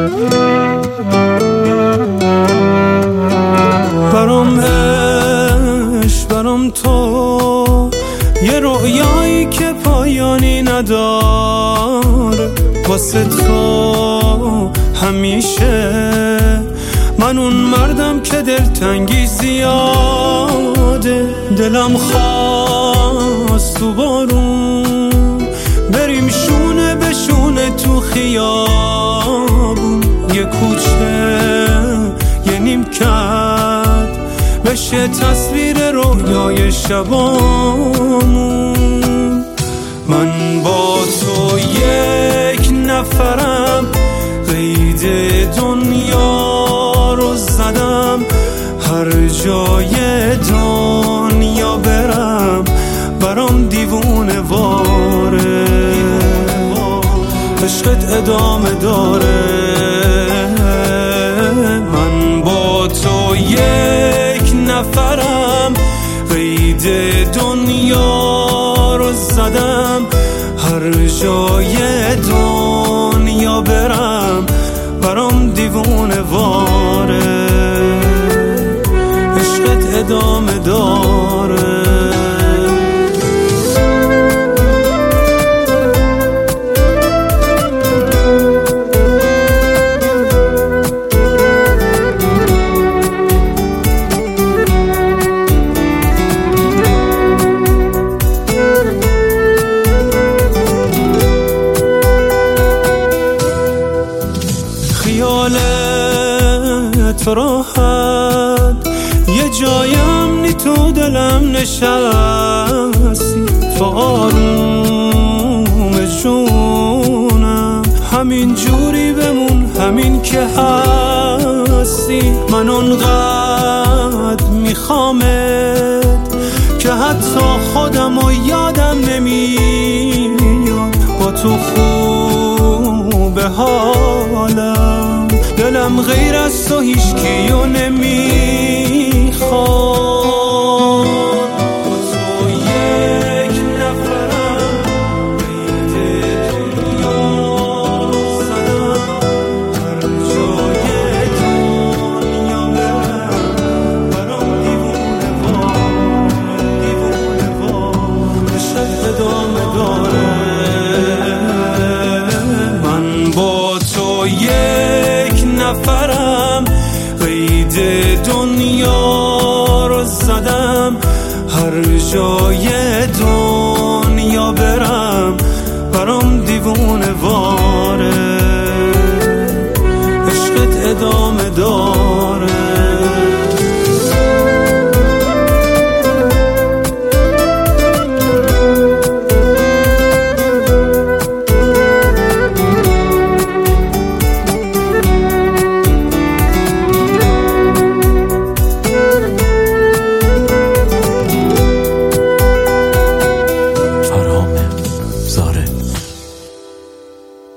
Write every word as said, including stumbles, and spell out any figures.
برام عشق، برام تو یه رویایی که پایانی نداره. واسه تو همیشه من اون مردم که دلتنگی زیاده. دلم خواست تو بارون بریم شونه به شونه تو خیابون، یه کوچه یه نیمکت بشه تصویر رویای شبامون. من با تو یک نفرم، قید دنیا رو زدم، هر جای دنیا برم برام دیوونه واره. عشقت ادامه داره. من با تو یک نفرم، قید دنیا رو زدم، هر جای دنیا برم برام دیوونه واره. عشقت ادامه داره. خیالت راحت یه جایم نی تو دلم نشستی، تو آروم جونم همین جوری بمون، همین که هستی. من اونقدر میخوامت که حتی خودم و یادم نمیاد. با تو خوبه حالم، دلم غیر از تو هیچ کیو نمیخواد. یک نفرم، قید دنیا رو زدم، هر جای دنیا